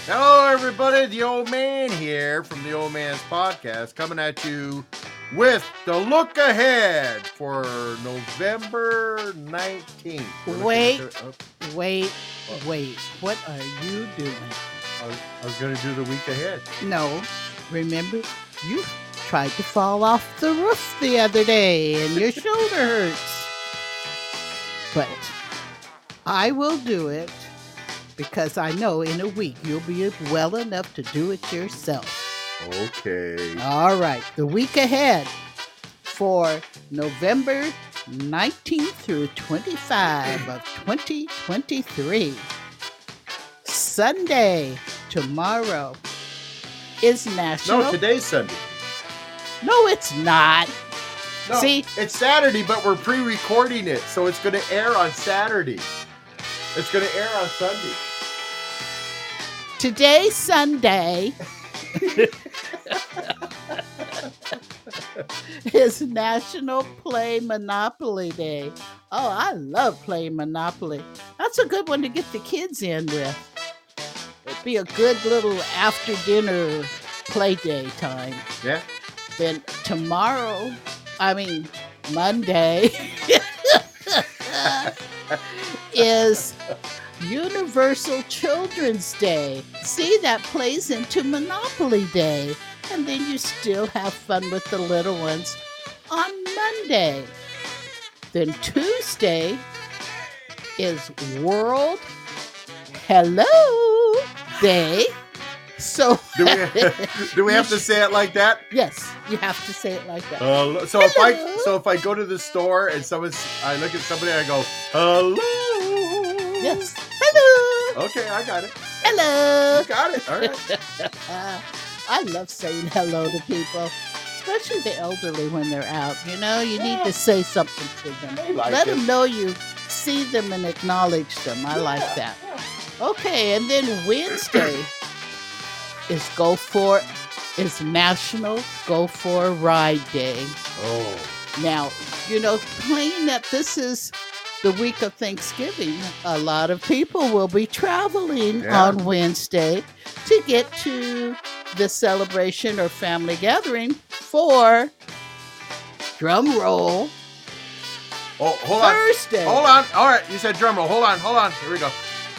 Hello, everybody. The old man here from the Old Man's Podcast, coming at you with the look ahead for November 19th. Wait. What are you doing? I was going to do the week ahead. No, remember, you tried to fall off the roof the other day and your shoulder hurts. But I will do it because I know in a week you'll be well enough to do it yourself. Okay. All right, the week ahead for November 19th through 25 of 2023. Sunday, tomorrow, is National... No, today's Sunday. No, it's not. No, See? It's Saturday, but we're pre-recording it, so it's going to air on Saturday. It's going to air on Sunday. Today's Sunday is National Play Monopoly Day. Oh, I love playing Monopoly. That's a good one to get the kids in with. It'd be a good little after dinner play day time. Yeah. Then Monday is Universal Children's Day. See, that plays into Monopoly Day. And then you still have fun with the little ones on Monday. Then Tuesday is World Hello Day. So do we have to say it like that? Yes, you have to say it like that. So if I go to the store and I look at somebody and I go, hello. Yes. Hello. Okay, I got it. Hello. You got it. All right. I love saying hello to people, especially the elderly when they're out. You know, you need to say something to them. They like Let it. them know you see them and acknowledge them. I like that. Okay, and then Wednesday is National Go for a Ride Day. Oh. Now, playing that this is the week of Thanksgiving, a lot of people will be traveling on Wednesday to get to the celebration or family gathering for, drum roll, hold Thursday. on. Hold on. All right, you said drum roll. Hold on. Here we go.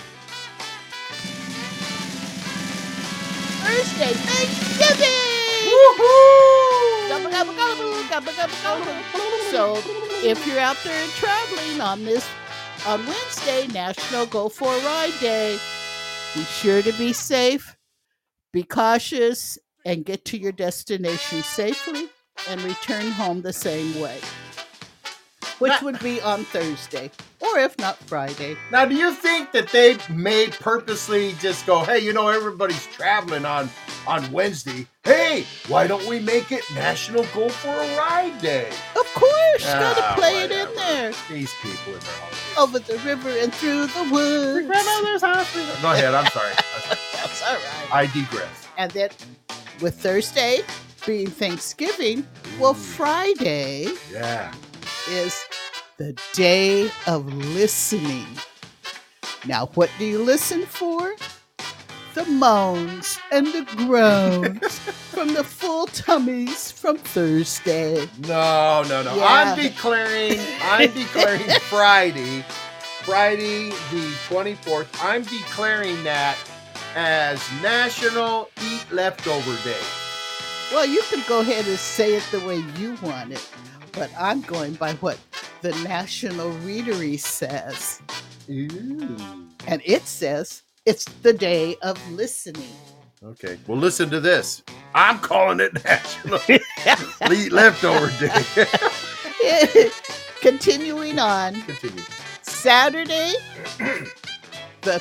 Thursday, Thanksgiving! Woohoo! Gobble, gobble, gobble, gobble, gobble, gobble. So, if you're out there traveling on Wednesday, National Go for a Ride Day, be sure to be safe, be cautious, and get to your destination safely and return home the same way, which would be on Thursday, or if not, Friday. Now, do you think that they may purposely just go, hey, everybody's traveling on Wednesday. Hey, why don't we make it National Go for a Ride Day? Of course, gotta play it in there. These people in their holidays. Over the river and through the woods. Grandmother's hospital. Go ahead, I'm sorry. That's all right. I digress. And then with Thursday being Thanksgiving, well, Friday is the day of listening. Now, what do you listen for? The moans and the groans from the full tummies from Thursday. No. Yeah. I'm declaring Friday the 24th. I'm declaring that as National Eat Leftover Day. Well, you can go ahead and say it the way you want it, but I'm going by what the National Readery says. Ooh. And it says it's the day of listening. Okay, well, listen to this. I'm calling it National Eat Leftover Day. Continuing on. Continue. Saturday, the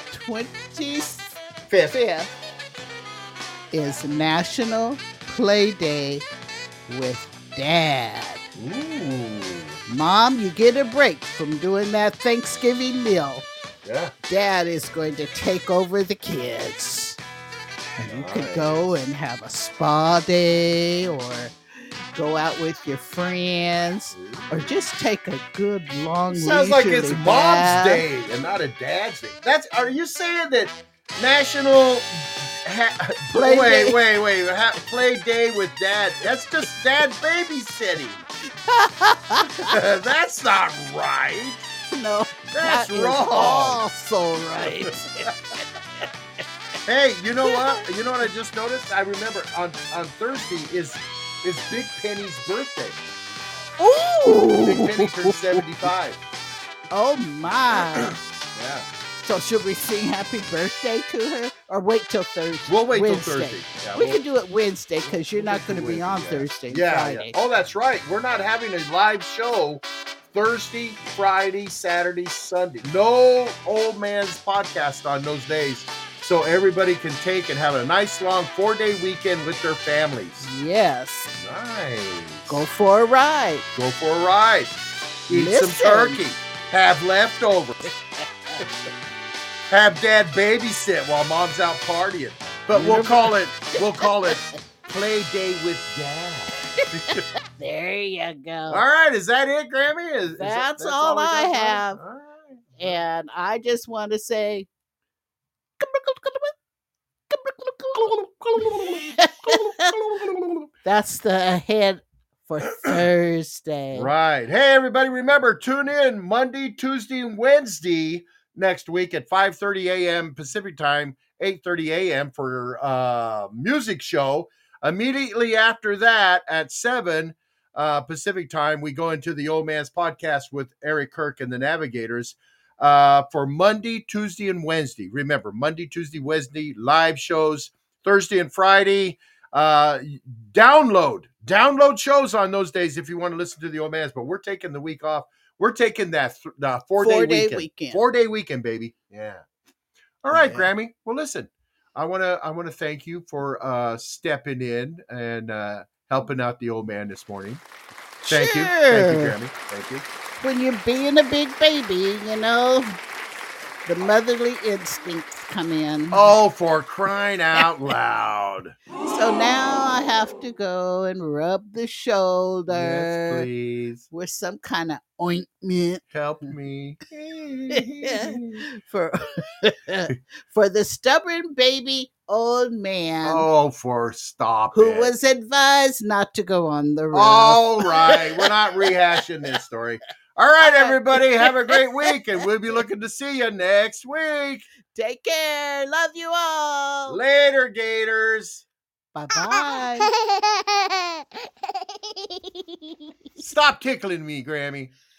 25th, is National Play Day with Dad. Ooh. Mom, you get a break from doing that Thanksgiving meal. Yeah. Dad is going to take over the kids. And you could go and have a spa day or go out with your friends or just take a good long Sounds like it's leisurely Mom's bath. Day and not a Dad's Day. Are you saying that National Play day. wait. Play day with dad. That's just dad babysitting. That's not right. No, That's that is wrong. also right. Hey, you know what? You know what I just noticed? I remember on Thursday is Big Penny's birthday. Ooh! Big Penny turned 75. Oh my! Yeah. So should we sing happy birthday to her, or wait till Thursday? We'll wait till Wednesday. Thursday. Yeah, We could do it Wednesday because you're not going to be on Wednesday, Thursday and yeah. Friday. Oh, that's right. We're not having a live show Thursday, Friday, Saturday, Sunday. No old man's podcast on those days. So everybody can take and have a nice long 4-day weekend with their families. Yes. Nice. Go for a ride. Go for a ride. Eat Listen. some turkey. Have leftovers. Have dad babysit while mom's out partying. But we'll call it play day with dad. There you go. All right, is that it, Grammy? That's all we I got going? have. All right. And I just want to say, that's the ahead for Thursday. Right. Hey, everybody, remember, tune in Monday, Tuesday, and Wednesday next week at 5:30 a.m. Pacific time, 8:30 a.m. for music show. Immediately after that, at 7 Pacific time, we go into the Old Man's Podcast with Eric Kirk and the Navigators for Monday, Tuesday, and Wednesday. Remember, Monday, Tuesday, Wednesday, live shows. Thursday and Friday, download shows on those days if you want to listen to the Old Man's. But we're taking the week off. We're taking that 4-day weekend. 4-day weekend, baby. Yeah. All right, Yeah. Grammy. Well, listen, I want to thank you for stepping in and helping out the old man this morning. Thank you, Grammy. Thank you. When you're being a big baby, you know, the motherly instincts come in. Oh, for crying out loud. So now I have to go and rub the shoulder Yes, please. with some kind of ointment Help me. for the stubborn baby old man Oh, stop who it. was advised not to go on the road. All right. We're not rehashing this story. All right, everybody. Have a great week, and we'll be looking to see you next week. Take care. Love you all. Later, Gators. Bye-bye. Stop tickling me, Grammy.